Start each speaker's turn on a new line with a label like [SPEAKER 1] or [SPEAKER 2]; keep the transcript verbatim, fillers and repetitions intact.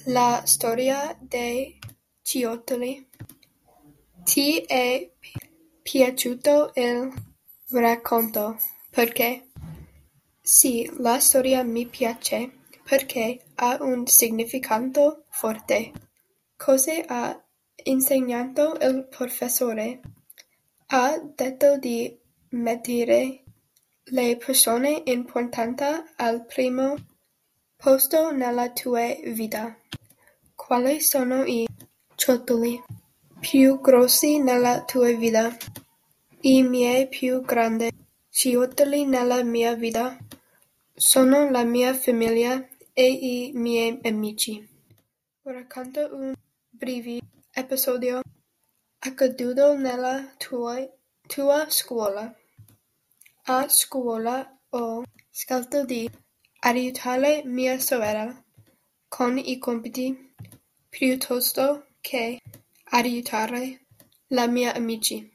[SPEAKER 1] La storia dei ciottoli. Ti è piaciuto il racconto? Perché? Sì, la storia mi piace perché ha un significato forte. Cosa ha insegnato il professore? Ha detto di mettere le persone importanti al primo posto nella tua vita. Quali sono i ciottoli più grossi nella tua vita? I miei più grandi ciottoli nella mia vita sono la mia famiglia e i miei amici. Racconta un breve episodio accaduto nella tua, tua scuola. A scuola ho scelto di aiutare mia sorella con i compiti piuttosto che aiutare la mia amici.